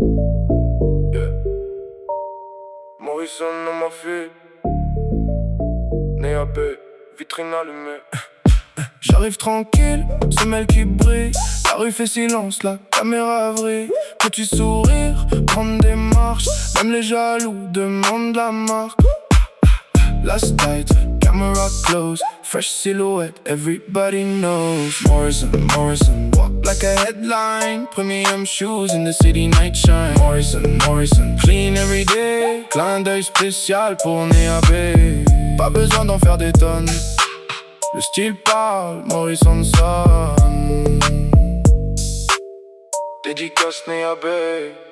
Yeah. Morrison dans ma fille. Néa B, vitrine allumée. J'arrive tranquille, semelle qui brille. La rue fait silence, la caméra vrille. Petit sourire, grande démarche. Même les jaloux demandent la marque. Last night, camera close. Fresh silhouette, everybody knows. Morrison, Morrison, walk like a headline. Premium shoes in the city night shine. Morrison, Morrison, clean every day. Clin d'œil spécial pour Néa B. Pas besoin d'en faire des tonnes. Le style parle, Morrison sonne. Dédicace Néa B.